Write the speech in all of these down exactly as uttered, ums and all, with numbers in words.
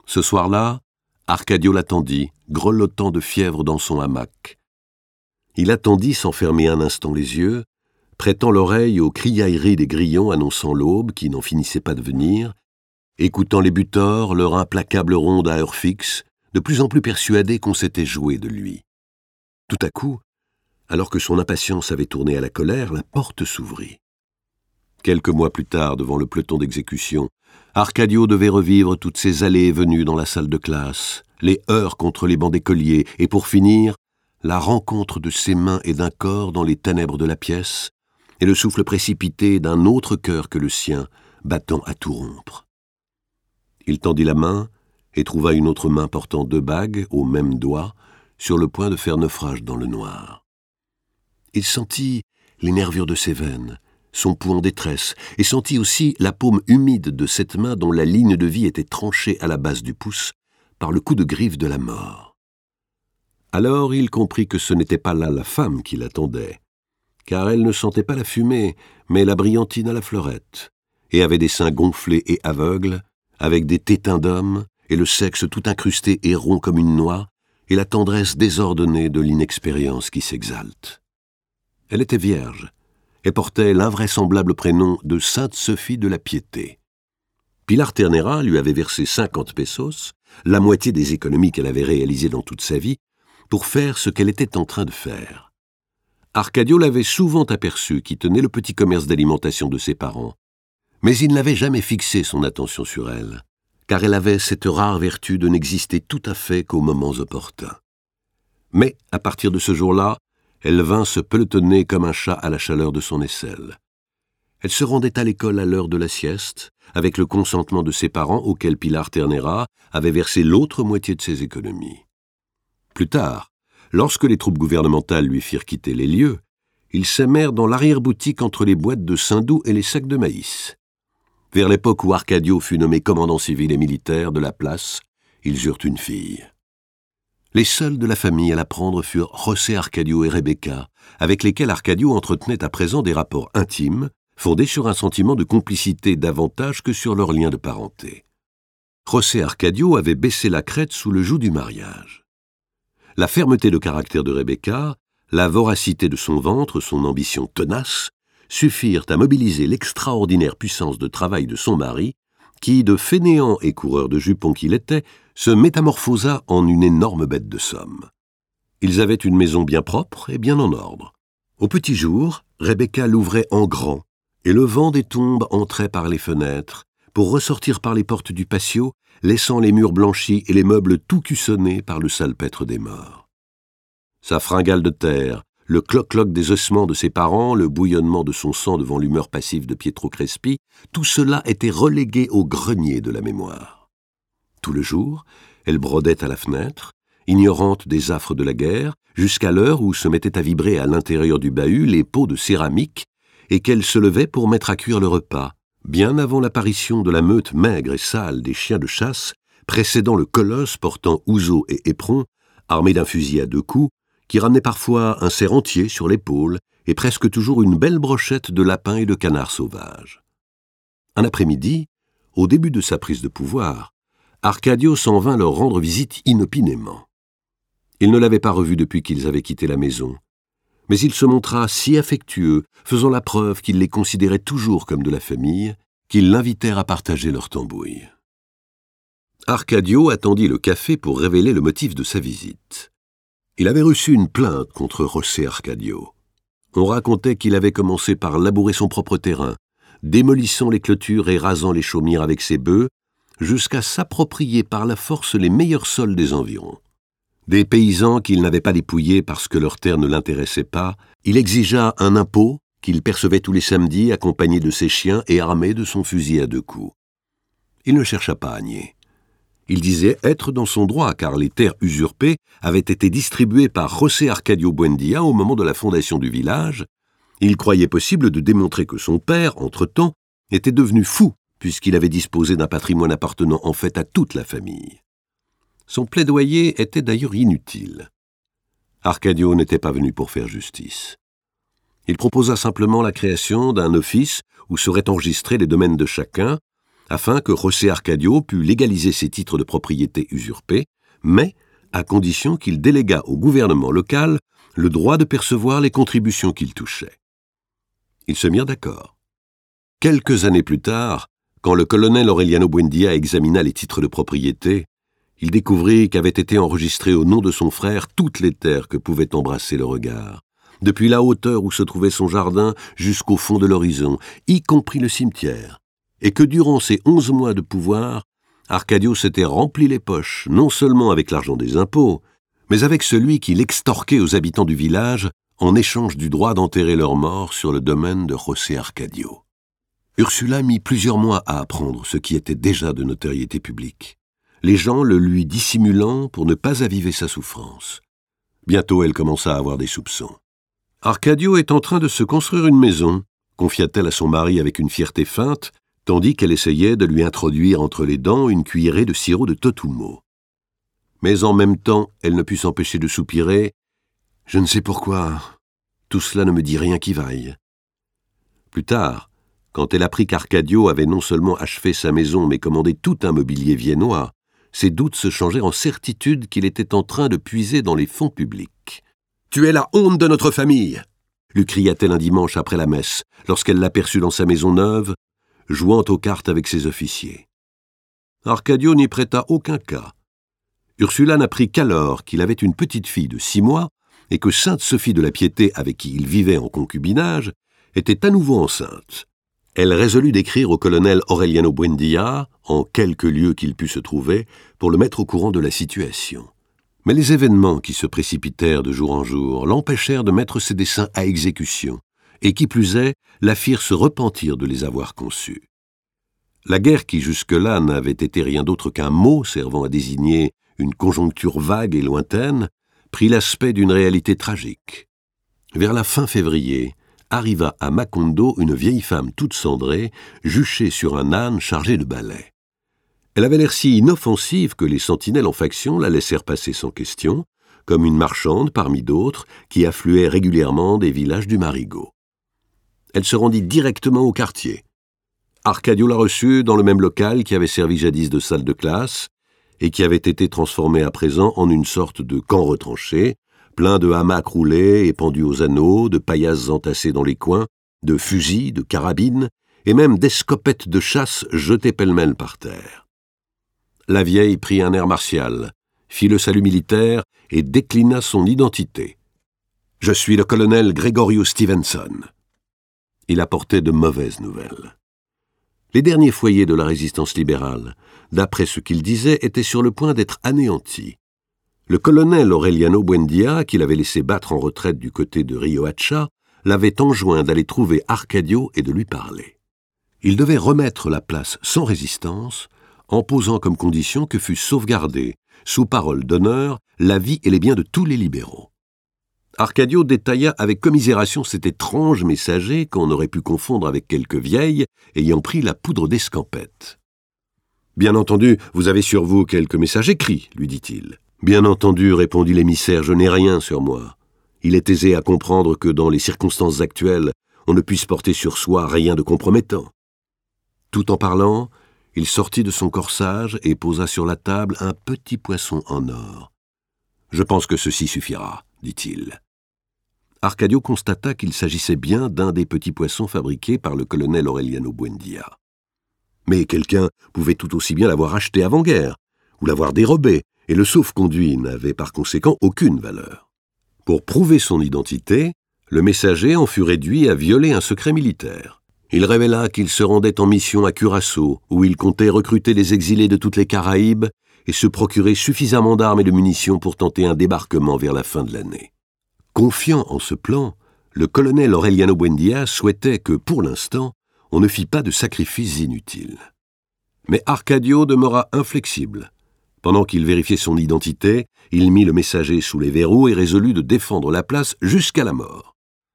Ce soir-là, Arcadio l'attendit, grelottant de fièvre dans son hamac. Il attendit sans fermer un instant les yeux, prêtant l'oreille aux criailleries des grillons annonçant l'aube qui n'en finissait pas de venir, écoutant les butors, leur implacable ronde à heure fixe, de plus en plus persuadé qu'on s'était joué de lui. Tout à coup, alors que son impatience avait tourné à la colère, la porte s'ouvrit. Quelques mois plus tard, devant le peloton d'exécution, Arcadio devait revivre toutes ces allées et venues dans la salle de classe, les heurts contre les bancs d'écoliers, et pour finir, la rencontre de ses mains et d'un corps dans les ténèbres de la pièce, et le souffle précipité d'un autre cœur que le sien, battant à tout rompre. Il tendit la main et trouva une autre main portant deux bagues, au même doigt, sur le point de faire naufrage dans le noir. Il sentit les nervures de ses veines, son pouls en détresse, et sentit aussi la paume humide de cette main dont la ligne de vie était tranchée à la base du pouce par le coup de griffe de la mort. Alors il comprit que ce n'était pas là la femme qui l'attendait, car elle ne sentait pas la fumée, mais la brillantine à la fleurette, et avait des seins gonflés et aveugles, avec des tétins d'homme, et le sexe tout incrusté et rond comme une noix, et la tendresse désordonnée de l'inexpérience qui s'exalte. Elle était vierge, et portait l'invraisemblable prénom de Sainte Sophie de la Piété. Pilar Ternera lui avait versé cinquante pesos, la moitié des économies qu'elle avait réalisées dans toute sa vie, pour faire ce qu'elle était en train de faire. Arcadio l'avait souvent aperçue qui tenait le petit commerce d'alimentation de ses parents, mais il n'avait jamais fixé son attention sur elle, car elle avait cette rare vertu de n'exister tout à fait qu'aux moments opportuns. Mais, à partir de ce jour-là, elle vint se pelotonner comme un chat à la chaleur de son aisselle. Elle se rendait à l'école à l'heure de la sieste, avec le consentement de ses parents auxquels Pilar Ternera avait versé l'autre moitié de ses économies. Plus tard, lorsque les troupes gouvernementales lui firent quitter les lieux, ils s'aimèrent dans l'arrière-boutique entre les boîtes de saindoux et les sacs de maïs. Vers l'époque où Arcadio fut nommé commandant civil et militaire de la place, ils eurent une fille. Les seuls de la famille à l'apprendre furent José Arcadio et Rebecca, avec lesquels Arcadio entretenait à présent des rapports intimes, fondés sur un sentiment de complicité davantage que sur leur lien de parenté. José Arcadio avait baissé la crête sous le joug du mariage. La fermeté de caractère de Rebecca, la voracité de son ventre, son ambition tenace, suffirent à mobiliser l'extraordinaire puissance de travail de son mari, qui, de fainéant et coureur de jupons qu'il était, se métamorphosa en une énorme bête de somme. Ils avaient une maison bien propre et bien en ordre. Au petit jour, Rebecca l'ouvrait en grand, et le vent des tombes entrait par les fenêtres, pour ressortir par les portes du patio, laissant les murs blanchis et les meubles tout cuissonnés par le salpêtre des morts. Sa fringale de terre, le cloc-cloc des ossements de ses parents, le bouillonnement de son sang devant l'humeur passive de Pietro Crespi, tout cela était relégué au grenier de la mémoire. Tout le jour, elle brodait à la fenêtre, ignorante des affres de la guerre, jusqu'à l'heure où se mettaient à vibrer à l'intérieur du bahut les pots de céramique et qu'elle se levait pour mettre à cuire le repas, bien avant l'apparition de la meute maigre et sale des chiens de chasse, précédant le colosse portant ouzo et éperon, armé d'un fusil à deux coups, qui ramenait parfois un cerf entier sur l'épaule et presque toujours une belle brochette de lapin et de canard sauvage. Un après-midi, au début de sa prise de pouvoir, Arcadio s'en vint leur rendre visite inopinément. Il ne l'avait pas revu depuis qu'ils avaient quitté la maison, mais il se montra si affectueux, faisant la preuve qu'il les considérait toujours comme de la famille, qu'ils l'invitèrent à partager leur tambouille. Arcadio attendit le café pour révéler le motif de sa visite. Il avait reçu une plainte contre José Arcadio. On racontait qu'il avait commencé par labourer son propre terrain, démolissant les clôtures et rasant les chaumières avec ses bœufs, jusqu'à s'approprier par la force les meilleurs sols des environs. Des paysans qu'il n'avait pas dépouillés parce que leur terre ne l'intéressait pas, il exigea un impôt qu'il percevait tous les samedis accompagné de ses chiens et armé de son fusil à deux coups. Il ne chercha pas à nier. Il disait être dans son droit car les terres usurpées avaient été distribuées par José Arcadio Buendia au moment de la fondation du village. Il croyait possible de démontrer que son père, entre-temps, était devenu fou puisqu'il avait disposé d'un patrimoine appartenant en fait à toute la famille. Son plaidoyer était d'ailleurs inutile. Arcadio n'était pas venu pour faire justice. Il proposa simplement la création d'un office où seraient enregistrés les domaines de chacun, afin que José Arcadio pût légaliser ses titres de propriété usurpés, mais à condition qu'il déléguât au gouvernement local le droit de percevoir les contributions qu'il touchait. Ils se mirent d'accord. Quelques années plus tard, quand le colonel Aureliano Buendia examina les titres de propriété, il découvrit qu'avaient été enregistrées au nom de son frère toutes les terres que pouvait embrasser le regard, depuis la hauteur où se trouvait son jardin jusqu'au fond de l'horizon, y compris le cimetière, et que durant ces onze mois de pouvoir, Arcadio s'était rempli les poches, non seulement avec l'argent des impôts, mais avec celui qu'il extorquait aux habitants du village en échange du droit d'enterrer leurs morts sur le domaine de José Arcadio. Ursula mit plusieurs mois à apprendre ce qui était déjà de notoriété publique, les gens le lui dissimulant pour ne pas aviver sa souffrance. Bientôt, elle commença à avoir des soupçons. « Arcadio est en train de se construire une maison », confia-t-elle à son mari avec une fierté feinte, tandis qu'elle essayait de lui introduire entre les dents une cuillerée de sirop de totumo. Mais en même temps, elle ne put s'empêcher de soupirer. « Je ne sais pourquoi. Tout cela ne me dit rien qui vaille. » Plus tard, quand elle apprit qu'Arcadio avait non seulement achevé sa maison, mais commandé tout un mobilier viennois, ses doutes se changèrent en certitude qu'il était en train de puiser dans les fonds publics. « Tu es la honte de notre famille !» lui cria-t-elle un dimanche après la messe, lorsqu'elle l'aperçut dans sa maison neuve, jouant aux cartes avec ses officiers. Arcadio n'y prêta aucun cas. Ursula n'apprit qu'alors qu'il avait une petite fille de six mois et que Sainte Sophie de la Piété, avec qui il vivait en concubinage, était à nouveau enceinte. Elle résolut d'écrire au colonel Aureliano Buendia, en quelque lieu qu'il pût se trouver, pour le mettre au courant de la situation. Mais les événements qui se précipitèrent de jour en jour l'empêchèrent de mettre ses desseins à exécution, et qui plus est, la firent se repentir de les avoir conçus. La guerre qui jusque-là n'avait été rien d'autre qu'un mot servant à désigner une conjoncture vague et lointaine, prit l'aspect d'une réalité tragique. Vers la fin février, arriva à Macondo une vieille femme toute cendrée, juchée sur un âne chargé de balais. Elle avait l'air si inoffensive que les sentinelles en faction la laissèrent passer sans question, comme une marchande parmi d'autres qui affluaient régulièrement des villages du Marigot. Elle se rendit directement au quartier. Arcadio la reçut dans le même local qui avait servi jadis de salle de classe et qui avait été transformé à présent en une sorte de camp retranché, plein de hamacs roulés et pendus aux anneaux, de paillasses entassées dans les coins, de fusils, de carabines, et même d'escopettes de chasse jetées pêle-mêle par terre. La vieille prit un air martial, fit le salut militaire et déclina son identité. « Je suis le colonel Gregorio Stevenson. » Il apportait de mauvaises nouvelles. Les derniers foyers de la résistance libérale, d'après ce qu'il disait, étaient sur le point d'être anéantis. Le colonel Aureliano Buendia, qu'il avait laissé battre en retraite du côté de Riohacha, l'avait enjoint d'aller trouver Arcadio et de lui parler. Il devait remettre la place sans résistance, en posant comme condition que fût sauvegardée, sous parole d'honneur, la vie et les biens de tous les libéraux. Arcadio détailla avec commisération cet étrange messager qu'on aurait pu confondre avec quelque vieille ayant pris la poudre d'escampette. « Bien entendu, vous avez sur vous quelques messages écrits, lui dit-il. « Bien entendu, répondit l'émissaire, je n'ai rien sur moi. Il est aisé à comprendre que dans les circonstances actuelles, on ne puisse porter sur soi rien de compromettant. » Tout en parlant, il sortit de son corsage et posa sur la table un petit poisson en or. « Je pense que ceci suffira, dit-il. » Arcadio constata qu'il s'agissait bien d'un des petits poissons fabriqués par le colonel Aureliano Buendia. Mais quelqu'un pouvait tout aussi bien l'avoir acheté avant-guerre, ou l'avoir dérobé, et le sauf-conduit n'avait par conséquent aucune valeur. Pour prouver son identité, le messager en fut réduit à violer un secret militaire. Il révéla qu'il se rendait en mission à Curaçao, où il comptait recruter les exilés de toutes les Caraïbes et se procurer suffisamment d'armes et de munitions pour tenter un débarquement vers la fin de l'année. Confiant en ce plan, le colonel Aureliano Buendia souhaitait que, pour l'instant, on ne fît pas de sacrifices inutiles. Mais Arcadio demeura inflexible. Pendant qu'il vérifiait son identité, il mit le messager sous les verrous et résolut de défendre la place jusqu'à la mort.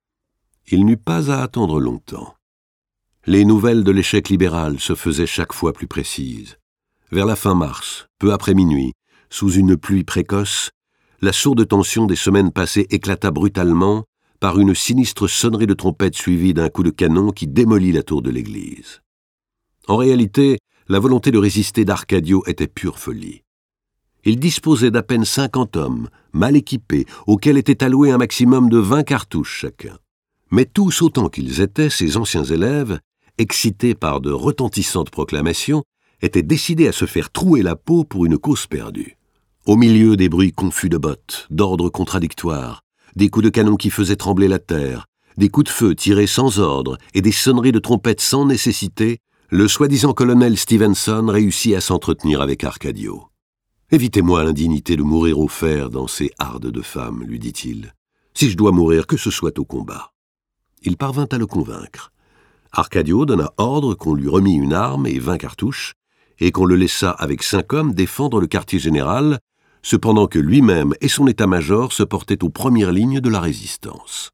Il n'eut pas à attendre longtemps. Les nouvelles de l'échec libéral se faisaient chaque fois plus précises. Vers la fin mars, peu après minuit, sous une pluie précoce, la sourde tension des semaines passées éclata brutalement par une sinistre sonnerie de trompette suivie d'un coup de canon qui démolit la tour de l'église. En réalité, la volonté de résister d'Arcadio était pure folie. Il disposait d'à peine cinquante hommes, mal équipés, auxquels était alloué un maximum de vingt cartouches chacun. Mais tous autant qu'ils étaient, ses anciens élèves, excités par de retentissantes proclamations, étaient décidés à se faire trouer la peau pour une cause perdue. Au milieu des bruits confus de bottes, d'ordres contradictoires, des coups de canon qui faisaient trembler la terre, des coups de feu tirés sans ordre et des sonneries de trompettes sans nécessité, le soi-disant colonel Stevenson réussit à s'entretenir avec Arcadio. « Évitez-moi l'indignité de mourir au fer dans ces hardes de femmes, lui dit-il. Si je dois mourir, que ce soit au combat. » Il parvint à le convaincre. Arcadio donna ordre qu'on lui remît une arme et vingt cartouches, et qu'on le laissa avec cinq hommes défendre le quartier général, cependant que lui-même et son état-major se portaient aux premières lignes de la résistance.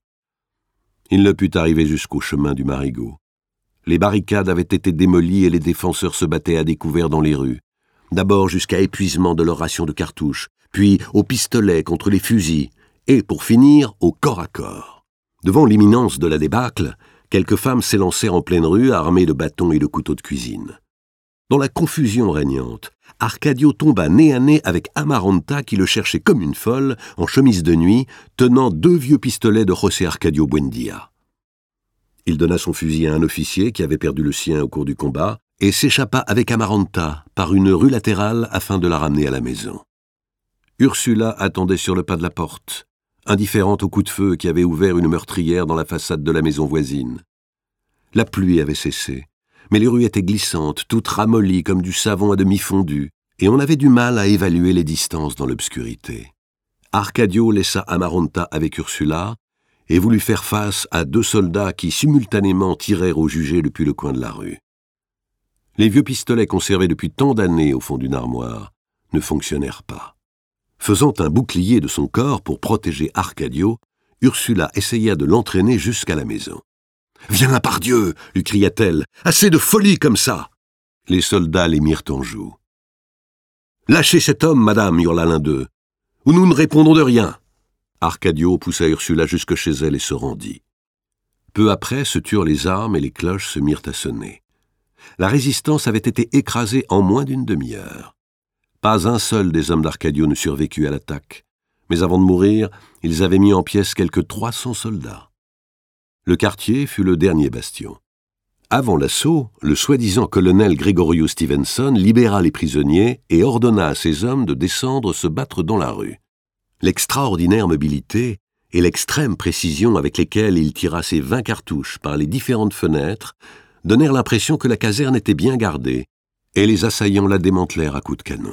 Il ne put arriver jusqu'au chemin du Marigot. Les barricades avaient été démolies et les défenseurs se battaient à découvert dans les rues. D'abord jusqu'à épuisement de leur ration de cartouches, puis au pistolet contre les fusils, et pour finir au corps à corps. Devant l'imminence de la débâcle, quelques femmes s'élancèrent en pleine rue armées de bâtons et de couteaux de cuisine. Dans la confusion régnante, Arcadio tomba nez à nez avec Amaranta qui le cherchait comme une folle, en chemise de nuit, tenant deux vieux pistolets de José Arcadio Buendía. Il donna son fusil à un officier qui avait perdu le sien au cours du combat et s'échappa avec Amaranta par une rue latérale afin de la ramener à la maison. Ursula attendait sur le pas de la porte, indifférente au coup de feu qui avait ouvert une meurtrière dans la façade de la maison voisine. La pluie avait cessé, mais les rues étaient glissantes, toutes ramollies comme du savon à demi fondu, et on avait du mal à évaluer les distances dans l'obscurité. Arcadio laissa Amaranta avec Ursula et voulut faire face à deux soldats qui simultanément tirèrent au jugé depuis le coin de la rue. Les vieux pistolets conservés depuis tant d'années au fond d'une armoire ne fonctionnèrent pas. Faisant un bouclier de son corps pour protéger Arcadio, Ursula essaya de l'entraîner jusqu'à la maison. « Viens, pardieu !» lui cria-t-elle. « Assez de folie comme ça !» Les soldats les mirent en joue. « Lâchez cet homme, madame !» hurla l'un d'eux. « Ou nous ne répondons de rien !» Arcadio poussa Ursula jusque chez elle et se rendit. Peu après se turent les armes et les cloches se mirent à sonner. La résistance avait été écrasée en moins d'une demi-heure. Pas un seul des hommes d'Arcadio ne survécut à l'attaque, mais avant de mourir, ils avaient mis en pièces quelques trois cents soldats. Le quartier fut le dernier bastion. Avant l'assaut, le soi-disant colonel Gregorio Stevenson libéra les prisonniers et ordonna à ses hommes de descendre se battre dans la rue. L'extraordinaire mobilité et l'extrême précision avec lesquelles il tira ses vingt cartouches par les différentes fenêtres donnèrent l'impression que la caserne était bien gardée, et les assaillants la démantelèrent à coups de canon.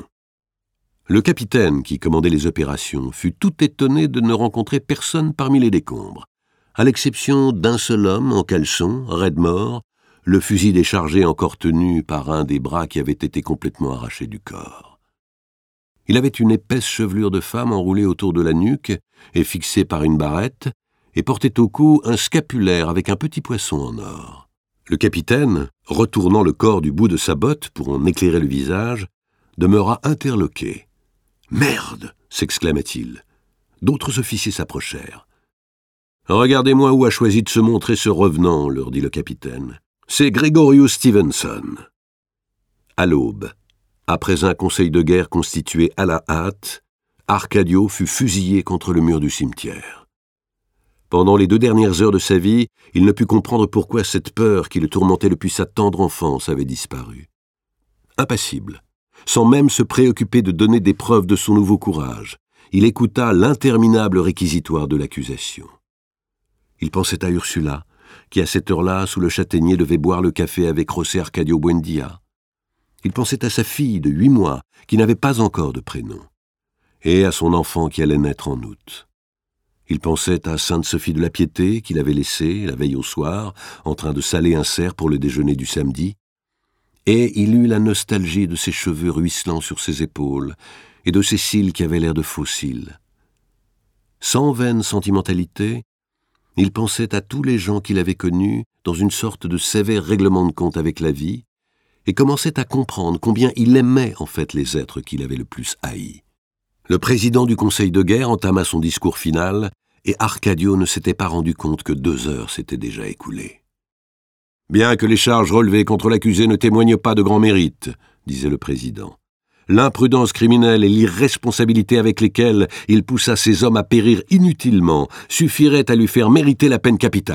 Le capitaine qui commandait les opérations fut tout étonné de ne rencontrer personne parmi les décombres, à l'exception d'un seul homme en caleçon, raide mort, le fusil déchargé encore tenu par un des bras qui avait été complètement arraché du corps. Il avait une épaisse chevelure de femme enroulée autour de la nuque et fixée par une barrette, et portait au cou un scapulaire avec un petit poisson en or. Le capitaine, retournant le corps du bout de sa botte pour en éclairer le visage, demeura interloqué. « Merde !» s'exclama-t-il. D'autres officiers s'approchèrent. « Regardez-moi où a choisi de se montrer ce revenant, » leur dit le capitaine. « C'est Gregorio Stevenson. » À l'aube, après un conseil de guerre constitué à la hâte, Arcadio fut fusillé contre le mur du cimetière. Pendant les deux dernières heures de sa vie, il ne put comprendre pourquoi cette peur qui le tourmentait depuis sa tendre enfance avait disparu. Impassible, sans même se préoccuper de donner des preuves de son nouveau courage, il écouta l'interminable réquisitoire de l'accusation. Il pensait à Ursula, qui à cette heure-là, sous le châtaignier, devait boire le café avec José Arcadio Buendía. Il pensait à sa fille de huit mois, qui n'avait pas encore de prénom, et à son enfant qui allait naître en août. Il pensait à Sainte-Sophie de la Piété, qu'il avait laissée, la veille au soir, en train de saler un cerf pour le déjeuner du samedi, et il eut la nostalgie de ses cheveux ruisselants sur ses épaules et de ses cils qui avaient l'air de faux cils. Sans vaine sentimentalité, il pensait à tous les gens qu'il avait connus dans une sorte de sévère règlement de compte avec la vie, et commençait à comprendre combien il aimait en fait les êtres qu'il avait le plus haïs. Le président du conseil de guerre entama son discours final, et Arcadio ne s'était pas rendu compte que deux heures s'étaient déjà écoulées. « Bien que les charges relevées contre l'accusé ne témoignent pas de grand mérite, » disait le président. « L'imprudence criminelle et l'irresponsabilité avec lesquelles il poussa ces hommes à périr inutilement suffiraient à lui faire mériter la peine capitale. »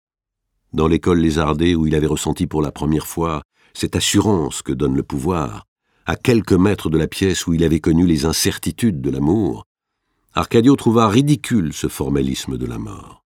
Dans l'école lézardée où il avait ressenti pour la première fois cette assurance que donne le pouvoir, à quelques mètres de la pièce où il avait connu les incertitudes de l'amour, Arcadio trouva ridicule ce formalisme de la mort.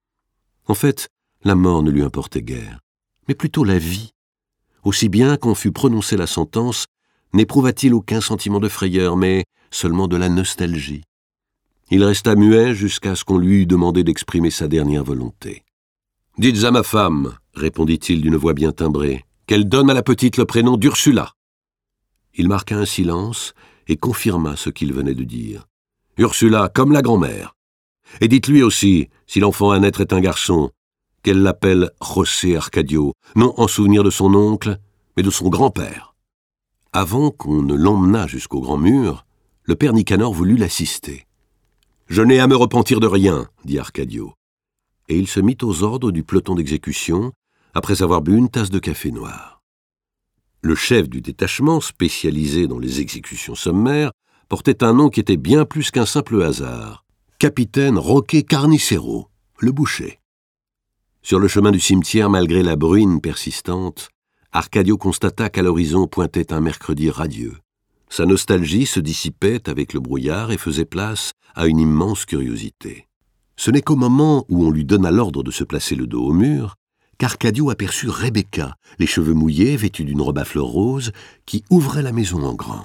En fait, la mort ne lui importait guère, mais plutôt la vie. Aussi bien qu'on fût prononcé la sentence, n'éprouva-t-il aucun sentiment de frayeur, mais seulement de la nostalgie. Il resta muet jusqu'à ce qu'on lui eût demandé d'exprimer sa dernière volonté. « Dites à ma femme, répondit-il d'une voix bien timbrée, qu'elle donne à la petite le prénom d'Ursula. » Il marqua un silence et confirma ce qu'il venait de dire. « Ursula, comme la grand-mère. Et dites-lui aussi, si l'enfant à naître est un garçon, qu'elle l'appelle José Arcadio, non en souvenir de son oncle, mais de son grand-père. » Avant qu'on ne l'emmenât jusqu'au grand mur, le père Nicanor voulut l'assister. « Je n'ai à me repentir de rien, dit Arcadio. » Et il se mit aux ordres du peloton d'exécution, après avoir bu une tasse de café noir. Le chef du détachement, spécialisé dans les exécutions sommaires, portait un nom qui était bien plus qu'un simple hasard. Capitaine Roque Carnicero, le boucher. Sur le chemin du cimetière, malgré la bruine persistante, Arcadio constata qu'à l'horizon pointait un mercredi radieux. Sa nostalgie se dissipait avec le brouillard et faisait place à une immense curiosité. Ce n'est qu'au moment où on lui donna l'ordre de se placer le dos au mur qu'Arcadio aperçut Rebecca, les cheveux mouillés, vêtue d'une robe à fleurs roses, qui ouvrait la maison en grand.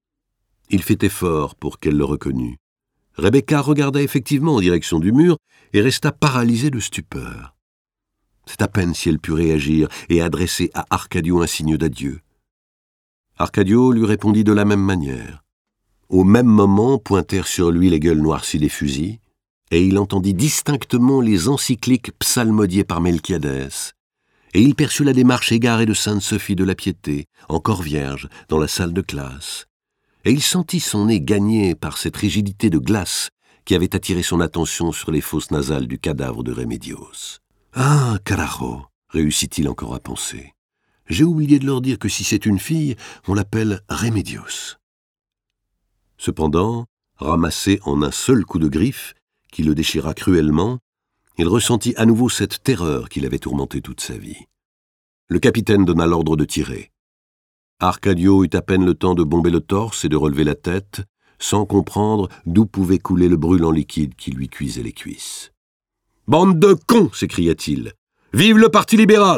Il fit effort pour qu'elle le reconnût. Rebecca regarda effectivement en direction du mur et resta paralysée de stupeur. C'est à peine si elle put réagir et adresser à Arcadio un signe d'adieu. Arcadio lui répondit de la même manière. Au même moment pointèrent sur lui les gueules noircies des fusils, et il entendit distinctement les encycliques psalmodiées par Melchiadès, et il perçut la démarche égarée de Sainte Sophie de la Piété, encore vierge, dans la salle de classe, et il sentit son nez gagné par cette rigidité de glace qui avait attiré son attention sur les fosses nasales du cadavre de Remedios. « Ah, carajo !» réussit-il encore à penser. « J'ai oublié de leur dire que si c'est une fille, on l'appelle Remedios. » Cependant, ramassé en un seul coup de griffe, qui le déchira cruellement, il ressentit à nouveau cette terreur qui l'avait tourmenté toute sa vie. Le capitaine donna l'ordre de tirer. Arcadio eut à peine le temps de bomber le torse et de relever la tête, sans comprendre d'où pouvait couler le brûlant liquide qui lui cuisait les cuisses. « Bande de cons !» s'écria-t-il. « Vive le Parti libéral !»